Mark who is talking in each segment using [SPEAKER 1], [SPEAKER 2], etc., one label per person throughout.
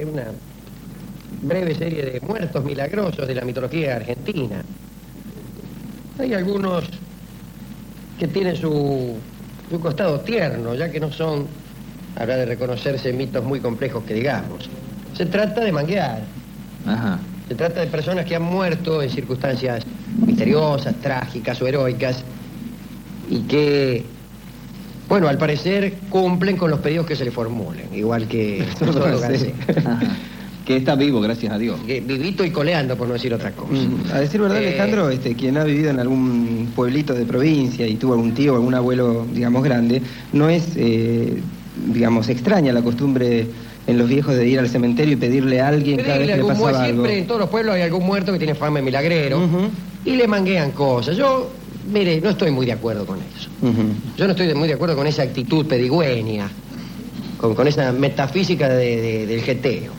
[SPEAKER 1] Una breve serie de muertos milagrosos de la mitología argentina. Hay algunos que tienen su costado tierno, ya que no son, habrá de reconocerse, mitos muy complejos que digamos. Se trata de manguear.
[SPEAKER 2] Ajá.
[SPEAKER 1] Se trata de personas que han muerto en circunstancias misteriosas, trágicas o heroicas y que, bueno, al parecer cumplen con los pedidos que se le formulen, igual que Solo Garcés.
[SPEAKER 2] Que está vivo, gracias a Dios.
[SPEAKER 1] Vivito y coleando, por no decir otra cosa.
[SPEAKER 3] A decir verdad, Alejandro, quien ha vivido en algún pueblito de provincia y tuvo algún tío o algún abuelo, digamos, grande, no es, digamos, extraña la costumbre en los viejos de ir al cementerio y pedirle a alguien cada vez que le pasaba algo.
[SPEAKER 1] Siempre en todos los pueblos hay algún muerto que tiene fama de milagrero y le manguean cosas. Yo, mire, no estoy muy de acuerdo con eso. Yo no estoy muy de acuerdo con esa actitud pedigüeña, con esa metafísica del jeteo.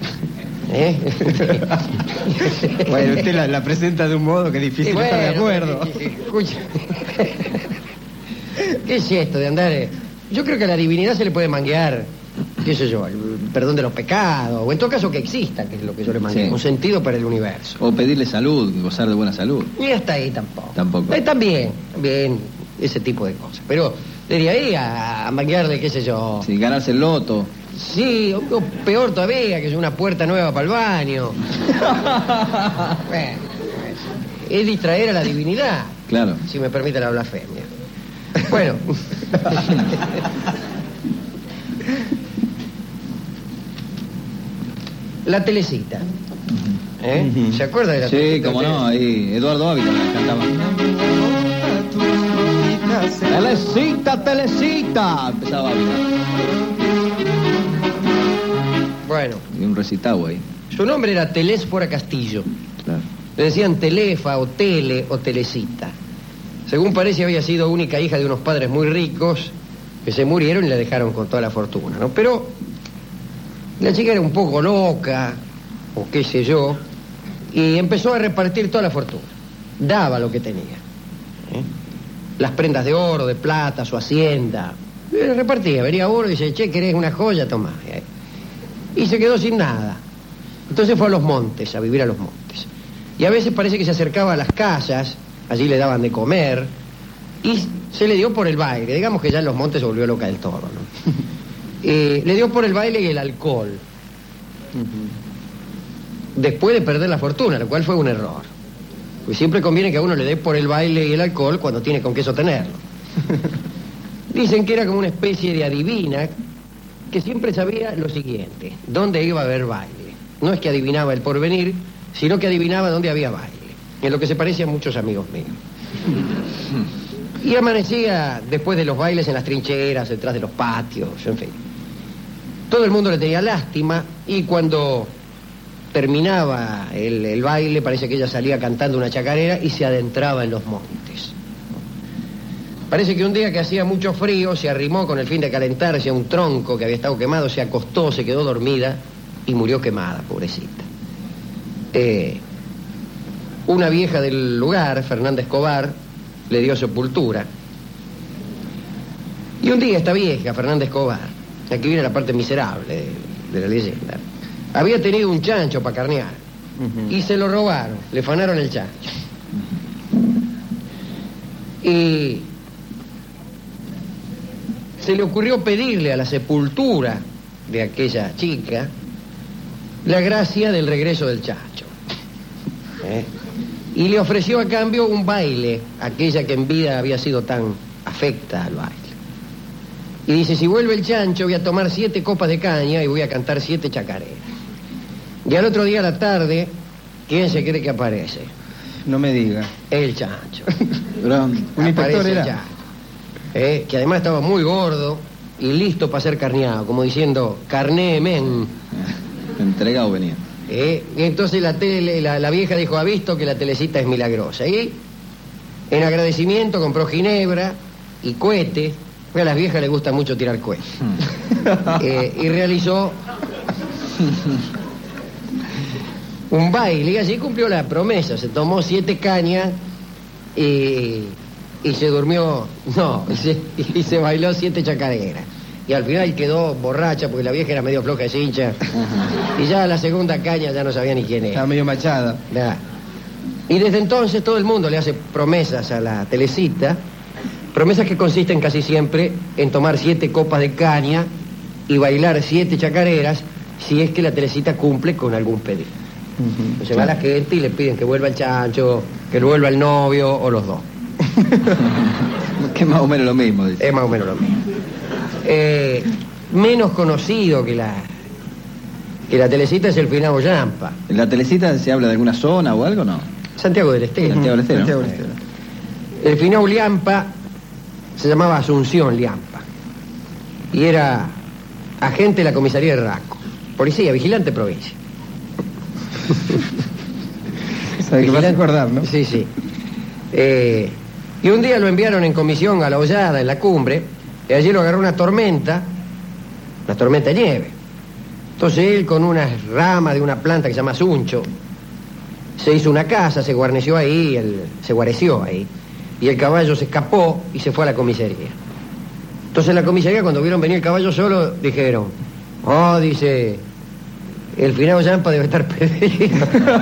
[SPEAKER 3] Bueno, usted la presenta de un modo que es difícil estar de acuerdo.
[SPEAKER 1] Escucha. ¿Qué es esto de andar? Yo creo que a la divinidad se le puede manguear, qué sé yo, el perdón de los pecados, o en todo caso que exista, que es lo que yo le mangueo, sí. Un sentido para el universo.
[SPEAKER 2] O pedirle salud, gozar de buena salud.
[SPEAKER 1] Y hasta ahí tampoco.
[SPEAKER 2] Tampoco.
[SPEAKER 1] También, ese tipo de cosas. Pero desde ahí a manguearle, qué sé yo.
[SPEAKER 2] Sí, ganarse el loto.
[SPEAKER 1] Sí, o peor todavía, que es una puerta nueva para el baño. Bueno, es distraer a la divinidad.
[SPEAKER 2] Claro.
[SPEAKER 1] Si me permite la blasfemia. Bueno. La Telecita. ¿Se acuerda de la Telecita?
[SPEAKER 2] Sí, cómo no, ahí Eduardo Ávila cantaba. Telecita, Telecita, empezaba Ávila.
[SPEAKER 1] Bueno.
[SPEAKER 2] Y un recitado ahí.
[SPEAKER 1] Su nombre era Telésfora Castillo.
[SPEAKER 2] Claro.
[SPEAKER 1] Le decían Telefa o Tele o Telecita. Según parece había sido única hija de unos padres muy ricos que se murieron y la dejaron con toda la fortuna, ¿no? Pero la chica era un poco loca, o qué sé yo, y empezó a repartir toda la fortuna. Daba lo que tenía. Las prendas de oro, de plata, su hacienda. Repartía, venía oro y dice, che, ¿querés una joya? Tomá. Y se quedó sin nada. Entonces fue a los montes, a vivir a los montes. Y a veces parece que se acercaba a las casas, allí le daban de comer, y se le dio por el baile. Digamos que ya en los montes se volvió loca del todo, ¿no? Le dio por el baile y el alcohol. Después de perder la fortuna, lo cual fue un error. Pues siempre conviene que a uno le dé por el baile y el alcohol cuando tiene con qué sostenerlo. Dicen que era como una especie de adivina que siempre sabía lo siguiente: dónde iba a haber baile. No es que adivinaba el porvenir, sino que adivinaba dónde había baile. En lo que se parece a muchos amigos míos. Y amanecía después de los bailes en las trincheras, detrás de los patios, en fin. Todo el mundo le tenía lástima y cuando terminaba el baile parece que ella salía cantando una chacarera y se adentraba en los montes. Parece que un día que hacía mucho frío se arrimó con el fin de calentarse a un tronco que había estado quemado, se acostó, se quedó dormida y murió quemada, pobrecita. Una vieja del lugar, Fernanda Escobar, le dio sepultura. Y un día esta vieja, Fernanda Escobar, aquí viene la parte miserable de la leyenda, había tenido un chancho para carnear y se lo robaron, le fanaron el chancho. Y se le ocurrió pedirle a la sepultura de aquella chica la gracia del regreso del chancho. Y le ofreció a cambio un baile, aquella que en vida había sido tan afecta al baile. Y dice, si vuelve el chancho voy a tomar 7 copas de caña y voy a cantar 7 chacareras. Y al otro día a la tarde, ¿quién se cree que aparece?
[SPEAKER 3] No me diga.
[SPEAKER 1] El chancho.
[SPEAKER 3] Un inspector era.
[SPEAKER 1] El chancho. Que además estaba muy gordo y listo para ser carneado, como diciendo, carné men.
[SPEAKER 2] Entregado venía.
[SPEAKER 1] Y entonces la vieja dijo, ha visto que la Telecita es milagrosa. Y en agradecimiento compró ginebra y cohetes. A las viejas les gusta mucho tirar cohetes. Y realizó un baile y así cumplió la promesa. Se tomó 7 cañas y se durmió. No, y se bailó 7 chacareras. y al final quedó borracha porque la vieja era medio floja de cincha. Y ya a la segunda caña ya no sabía ni quién era.
[SPEAKER 3] Estaba medio machada.
[SPEAKER 1] Nah. Y desde entonces todo el mundo le hace promesas a la Telecita, promesas que consisten casi siempre en tomar 7 copas de caña y bailar 7 chacareras si es que la Telecita cumple con algún pedido. Se va la gente y le piden que vuelva el chancho, que vuelva el novio o los dos.
[SPEAKER 2] Que es más o menos lo mismo, dice.
[SPEAKER 1] Es más o menos lo mismo. Menos conocido que la Telecita es el finado Yampa.
[SPEAKER 2] ¿En la Telecita se habla de alguna zona o algo, no?
[SPEAKER 1] Santiago del Estero.
[SPEAKER 2] Santiago del Estero.
[SPEAKER 3] Santiago del Estero.
[SPEAKER 1] El finado Liampa se llamaba Asunción Liampa y era agente de la comisaría de Raco, policía, vigilante de provincia.
[SPEAKER 3] ¿Sabe qué vas a acordar, no?
[SPEAKER 1] Sí, sí. Y un día lo enviaron en comisión a La Hollada, en la cumbre, y allí lo agarró una tormenta de nieve. Entonces él, con una rama de una planta que se llama suncho, se hizo una casa, se guarneció ahí, se guareció ahí, y el caballo se escapó y se fue a la comisaría. Entonces en la comisaría, cuando vieron venir el caballo solo, dijeron, oh, dice, el finado Yampa debe estar perdido.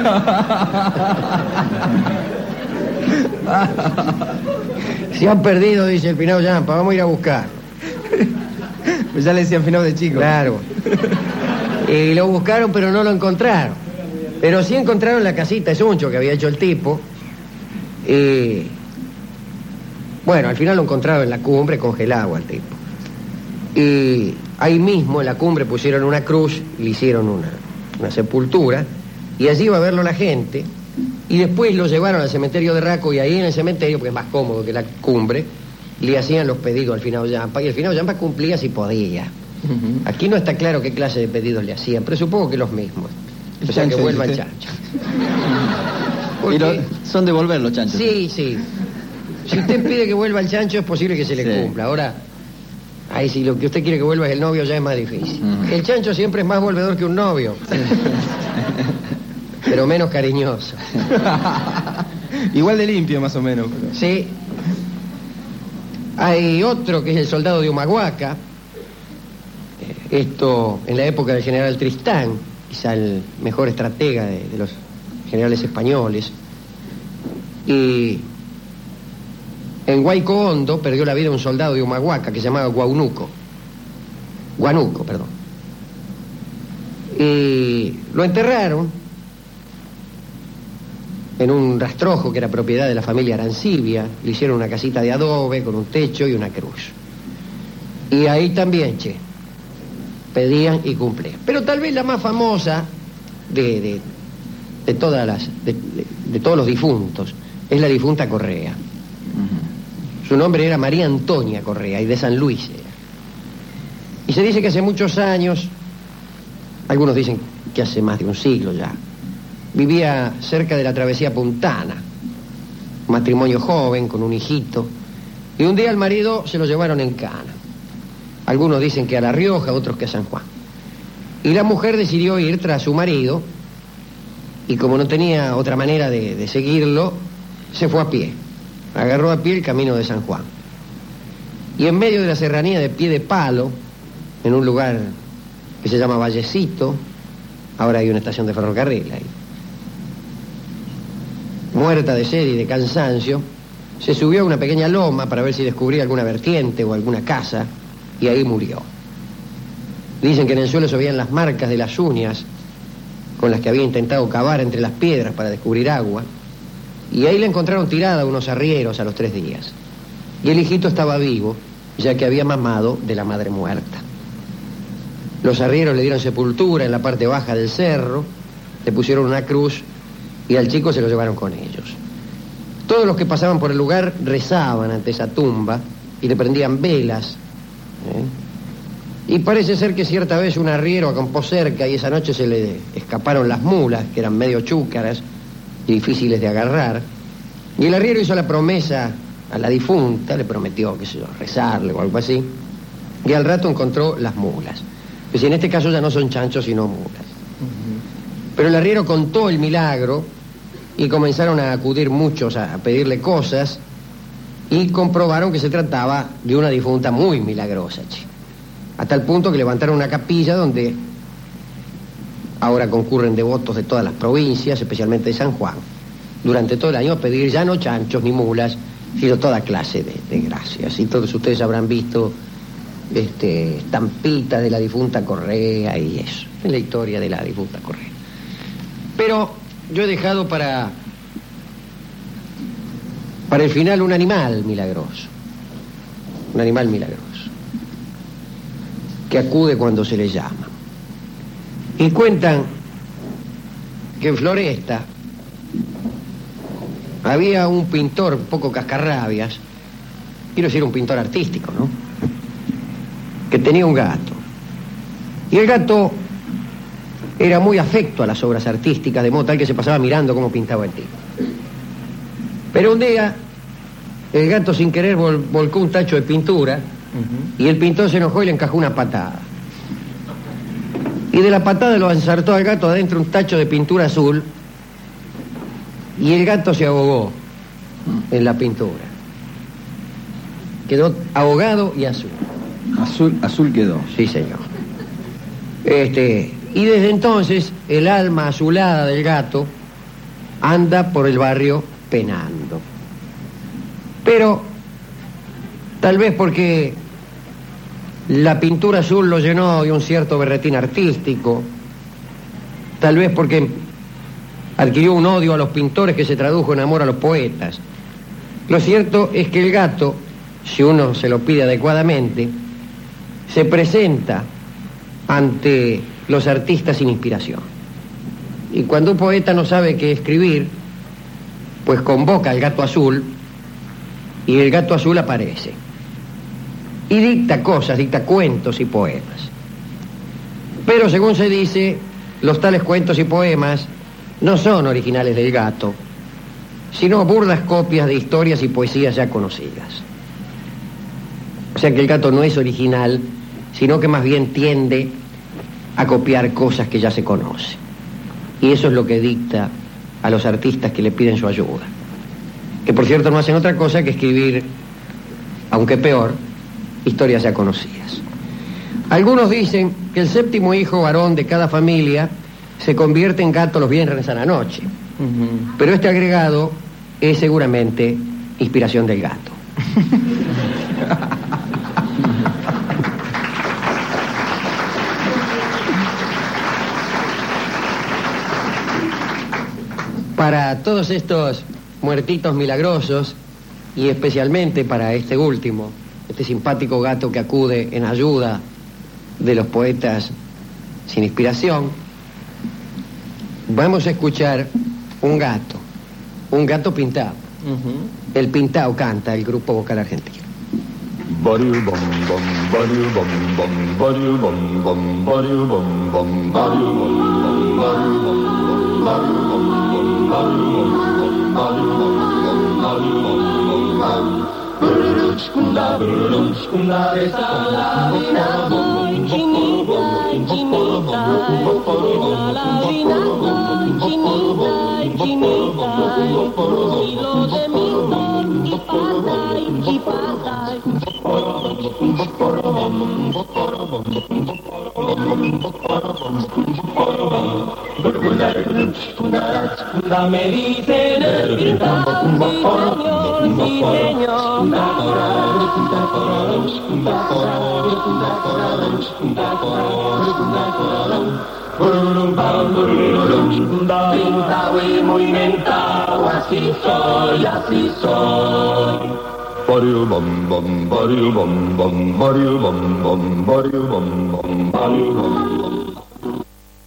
[SPEAKER 1] Se han perdido, dice el finado Yampa, vamos a ir a buscar.
[SPEAKER 3] Pues ya le decían finado de chico.
[SPEAKER 1] Claro. Y lo buscaron, pero no lo encontraron. Pero sí encontraron la casita de suncho que había hecho el tipo. Y bueno, al final lo encontraron en la cumbre congelado al tipo. Y ahí mismo en la cumbre pusieron una cruz y le hicieron una sepultura. Y allí iba a verlo la gente. Y después lo llevaron al cementerio de Raco, y ahí en el cementerio, porque es más cómodo que la cumbre, le hacían los pedidos al finado Yampa, y el finado Yampa cumplía si podía. Aquí no está claro qué clase de pedidos le hacían, pero supongo que los mismos. O sea, que vuelva el chancho. Porque...
[SPEAKER 2] son de volver los chanchos.
[SPEAKER 1] Sí, sí. Si usted pide que vuelva el chancho, es posible que se le cumpla. Ahora, ahí si lo que usted quiere que vuelva es el novio, ya es más difícil. El chancho siempre es más volvedor que un novio. Pero menos cariñoso.
[SPEAKER 3] Igual de limpio, más o menos. Pero...
[SPEAKER 1] Sí. Hay otro que es el soldado de Humahuaca. Esto en la época del general Tristán, quizá el mejor estratega de los generales españoles. Y en Huayco Hondo perdió la vida un soldado de Humahuaca que se llamaba Guanuco, perdón. Y lo enterraron en un rastrojo que era propiedad de la familia Arancibia. Le hicieron una casita de adobe con un techo y una cruz. Y ahí también, pedían y cumplían. Pero tal vez la más famosa de todos los difuntos es la difunta Correa. Su nombre era María Antonia Correa, y de San Luis era. Y se dice que hace muchos años, algunos dicen que hace más de un siglo ya, vivía cerca de la travesía Puntana, un matrimonio joven con un hijito, y un día al marido se lo llevaron en cana. Algunos dicen que a La Rioja, otros que a San Juan. Y la mujer decidió ir tras su marido, y como no tenía otra manera de seguirlo, se fue a pie. Agarró a pie el camino de San Juan. Y en medio de la serranía de Pie de Palo, en un lugar que se llama Vallecito, ahora hay una estación de ferrocarril ahí, muerta de sed y de cansancio, se subió a una pequeña loma para ver si descubría alguna vertiente o alguna casa, y ahí murió. Dicen que en el suelo se veían las marcas de las uñas con las que había intentado cavar entre las piedras para descubrir agua, y ahí la encontraron tirada unos arrieros a los 3 días. Y el hijito estaba vivo, ya que había mamado de la madre muerta. Los arrieros le dieron sepultura en la parte baja del cerro, le pusieron una cruz y al chico se lo llevaron con ellos. Todos los que pasaban por el lugar rezaban ante esa tumba y le prendían velas. Y parece ser que cierta vez un arriero acampó cerca y esa noche se le escaparon las mulas, que eran medio chúcaras y difíciles de agarrar. Y el arriero hizo la promesa a la difunta, le prometió, qué sé yo, rezarle o algo así, y al rato encontró las mulas. Pues en este caso ya no son chanchos sino mulas. Pero el arriero contó el milagro y comenzaron a acudir muchos a pedirle cosas y comprobaron que se trataba de una difunta muy milagrosa, a tal punto que levantaron una capilla donde ahora concurren devotos de todas las provincias, especialmente de San Juan, durante todo el año a pedir ya no chanchos ni mulas, sino toda clase de gracias. Y todos ustedes habrán visto estampitas de la difunta Correa y eso, en la historia de la difunta Correa. Pero yo he dejado para el final un animal milagroso, que acude cuando se le llama. Y cuentan que en Floresta había un pintor un poco cascarrabias, quiero decir un pintor artístico, ¿no?, que tenía un gato. Y el gato era muy afecto a las obras artísticas, de modo tal que se pasaba mirando cómo pintaba el tipo. Pero un día el gato sin querer volcó un tacho de pintura y el pintor se enojó y le encajó una patada. Y de la patada lo ensartó al gato adentro un tacho de pintura azul y el gato se ahogó en la pintura. Quedó ahogado y azul.
[SPEAKER 2] Azul quedó.
[SPEAKER 1] Sí, señor. Y desde entonces el alma azulada del gato anda por el barrio penando. Pero tal vez porque la pintura azul lo llenó de un cierto berretín artístico, tal vez porque adquirió un odio a los pintores que se tradujo en amor a los poetas. Lo cierto es que el gato, si uno se lo pide adecuadamente, se presenta ante los artistas sin inspiración. Y cuando un poeta no sabe qué escribir, pues convoca al gato azul y el gato azul aparece. Y dicta cosas, dicta cuentos y poemas. Pero según se dice, los tales cuentos y poemas no son originales del gato, sino burdas copias de historias y poesías ya conocidas. O sea que el gato no es original, sino que más bien tiende a copiar cosas que ya se conocen. Y eso es lo que dicta a los artistas que le piden su ayuda. Que por cierto no hacen otra cosa que escribir, aunque peor, historias ya conocidas. Algunos dicen que el séptimo hijo varón de cada familia se convierte en gato los viernes a la noche. Pero este agregado es seguramente inspiración del gato. Para todos estos muertitos milagrosos, y especialmente para este último, este simpático gato que acude en ayuda de los poetas sin inspiración, vamos a escuchar un gato pintado. El Pintao canta, el grupo vocal argentino.
[SPEAKER 4] Me dicen el Pintao, sí señor, Pintao y muy mentao, así soy, así soy. Bariu bum bum, bariu bum bum, bariu bum bum, bariu bum bum, bariu bum bum.